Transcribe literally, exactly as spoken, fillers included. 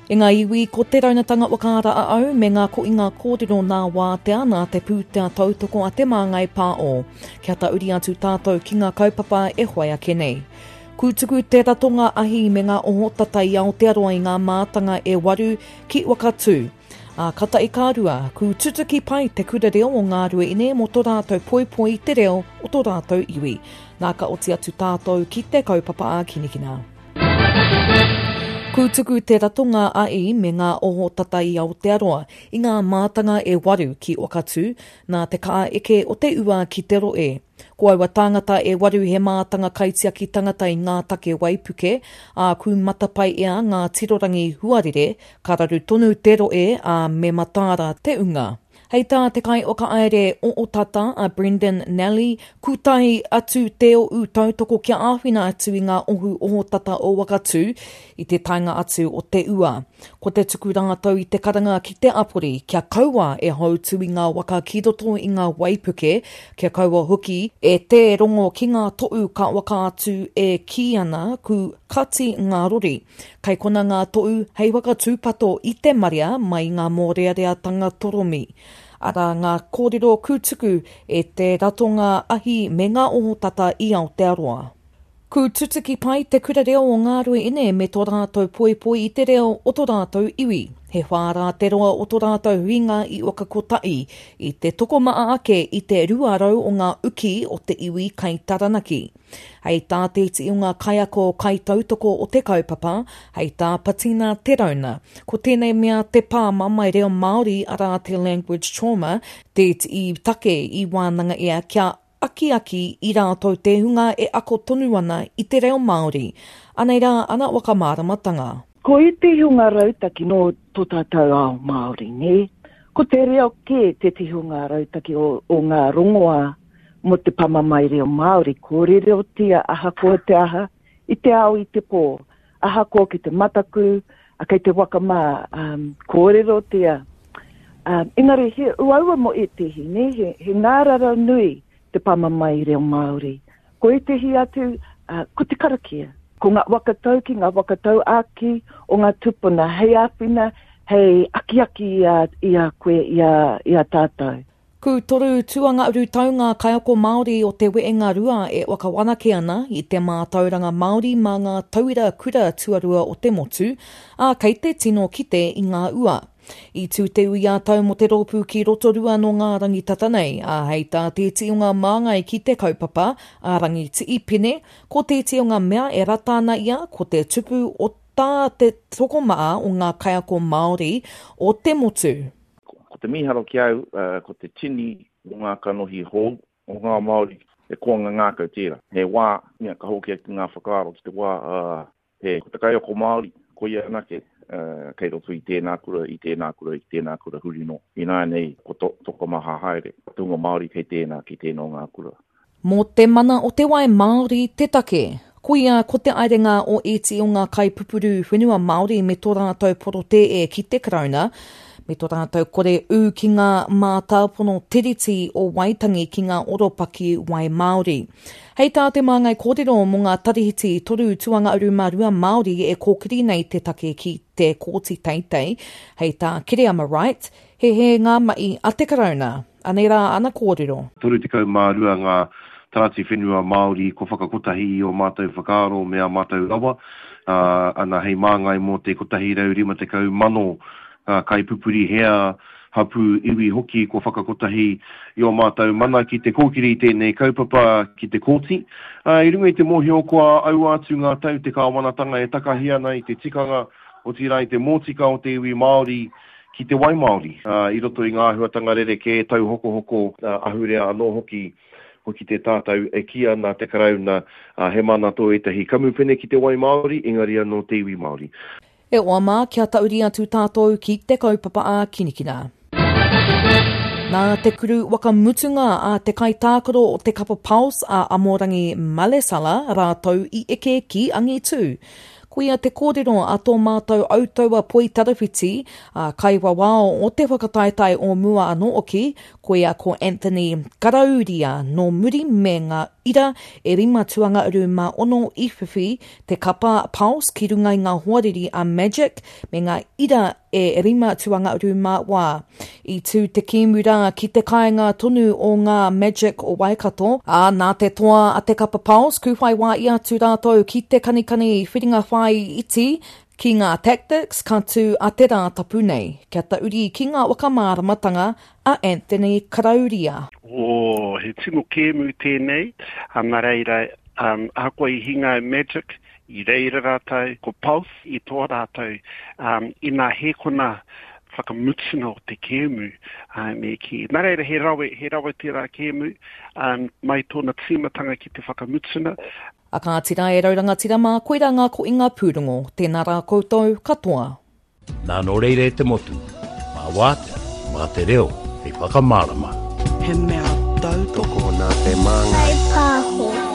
E ngā iwi, ko te raunatanga wakaara a au, me ngā ko i ngā kōrero nā wā te ana te pūtea tautoko a te māngai pā o, kia ta uri atu tātou ki ngā kaupapa e hoai a kenei. Kūtuku te ratonga ahi me ngā ohotata i Aotearoa i ngā mātanga e waru ki Wakatū. A kata i kā rua, ku tutuki pai te kura reo o ngā rua ine mo tō rātou poi poi te reo o tō rātou iwi. Nā ka oti atu tātou ki te kaupapa a kinikina. Kūtuku te ratonga a i me ngā oho tata i Aotearoa i ngā mātanga e waru ki Wakatū, nā te kaa eke o te ua ki te roe. Ko aua tāngata e waru he mātanga kaitia ki tangata i ngā take waipuke, a ku matapai ea ngā tirorangi huarere, kararu tonu te roe a me matāra te unga. Hei tā te kai o ka aere o o tata a Brendan Nally, kūtahi atu teo u tautoko kia āwhina atu i ngā ohu oho tata o Wakatū i te tainga atu o te ua. Ko te tuku rātou i te karanga ki te apori, kia kaua e hautu i ngā waka ki roto i ngā waipuke, kia kaua hoki e te rongo ki ngā to'u ka waka atu e ki ana ku kati ngā rori. Kai kona ngā to'u hei waka tūpato i te maria mai ngā mōreareatanga toromi. Ara ngā kōrero kūtuku e te ratonga ahi me ngā ohotata i Aotearoa. Ku tutuki pai te kura reo o ngā rue ine me tō rātou poi poi i te reo o tō rātou iwi. He whārā te roa o tō rātou ringa i Wakakotai i te tokomaa ake i te ruarau o ngā uki o te iwi kai taranaki. Hei tā te iti o ngā kaiako kai tautoko o te kaupapa, hei tā patina te rauna. Ko tēnei mea te pā mamai reo Māori ara te language trauma, te iti i take i wānanga ea kia aki aki i rātou te hunga e ako tonu ana i te reo Māori. Anei rā, ana wakamāramatanga. Ko i te hunga rautaki no tō tātou ao Māori, ne? Ko te reo ke te te hunga rautaki o, o ngā rongoa mo te pamamai reo Māori. Ko re reo tia aha ko te aha, i te ao i te pō. Aha ko ki te mataku, a kei te wakamā, um, ko re reo tia. Um, engari, he uaua mo e te hi, ne? He, he ngārara nui te pamamai reo Māori. Ko e te hi atu, uh, ko te karakia. Ko ngā wakatau ki ngā wakatau aki o ngā tupuna, hei āwhina, hei aki-aki ia, ia koe, ia, ia tātou. Ku toru tuanga uru taunga kaiako Māori o te weenga rua e wakawanake ana i te mātauranga Māori mā ngā tauira kura tuarua o te motu, a kei te tino kite i ngā ua. I tū te ui a tau mo te rōpū ki rotorua no ngā rangitata nei, a hei tā te iti o ngā māngai ki te kaupapa, a rangi ti i pene, ko te iti o ngā mea e ratana ia, ko te tupu o tā te tokomaa o ngā kaiako Māori o te motu. Ko te miharo ki au, uh, ko te tini o ngā kanohi hou, o ngā Māori, e koanga ngā kau tēra. He wā, nia ka hoki ki ngā whakaaro ki te wā, uh, he ko te kaiako Māori, ko ia anake. Uh, kei roto i tēnā kura, i tēnā kura, i tēnā kura huri no. I nā nei, ko to, toko maha haere. Tunga Māori kei tēnā ki tēnā ngā kura. Mō te mana o te wai Māori te take. Ko ia ko te airenga o eti o ngā kai pupuru whenua Māori me tō rātou porote e ki te karauna. Me tō rātou kore u ki ngā mātāpono tiriti o waitangi ki ngā oropaki wai Māori. Hei tā te māngai kōrero mō ngā tarihiti toru tuanga uru marua Māori e kōkiri nei te take ki te kōti teitei. Hei tā kere ama right, he he ngā mai a te karauna. Anei rā ana kōrero. Toru te kau marua ngā tarati whenua Māori ko whakakotahi o mātou whakaaro mea mātou rawa. Uh, ana hei māngai mō te kotahi rau rima te kau mano uh, kai pupuri hea hapu iwi hoki ko whakakotahi i o mātou mana ki te kōkiri tēnei kaupapa ki te kōti. Uh, I runga i te mōhio kua au atu ngā tau te kāwanatanga e takahi ana i te tikanga o tira i te mōtika o te iwi Māori ki te wai Māori. Uh, I roto i ngā huatanga rere ke tau hoko hoko uh, ahurea anō hoki hoki te tātau e ki ana te karauna uh, he mana tō e tahi kamupene ki te wai Māori, engari anō te iwi Māori. E oa mā kia tauri atu tātou ki te kaupapa a kinikina. Nā te kuru wakamutunga a te kai tākaro o te kapa Pulse a Amorangi Malesala rātou i eke ki Angitu. Kuia te kōrero a tō mātou autaua poi tarawhiti, uh, kai wawao o te whakataetai o mua anō oki, kuia ko Anthony Karauria no muri me ngā ira e rima tuanga uru ma ono i whiwhi te kapa Pulse ki runga i ngā huariri a Magic me ngā ira e rima tuanga uru ma wā. I tū te kimura ki te kāinga tonu o ngā Magic o Waikato, a nā te toa a te kapa Pulse, kuwhai wā i atu rātou ki te kanikani whiringa whai iti, ki ngā tactics ka tū a te rā tapu nei. Kia tauri ki ngā wakamāramatanga a Anthony Karauria. O, he tino kēmu tēnei, ana reira, um, ako i hinga Magic, i reira rātou, ko Pulse, i tō rātou, um, i nā hekona whakamutsuna o te kēmu, uh, me ki. Nā reira, he rawe, he rawe te rā kēmu, um, mai tōna tīmatanga ki te whakamutsuna. A kā tira e rauranga tira mā koiranga ko inga pūrongo, tēnā rā koutou katoa. Nā no reire te motu, mā wāte, mā te reo, hei whakamārama. He mea tau toko nā te māngai. Hei pāho.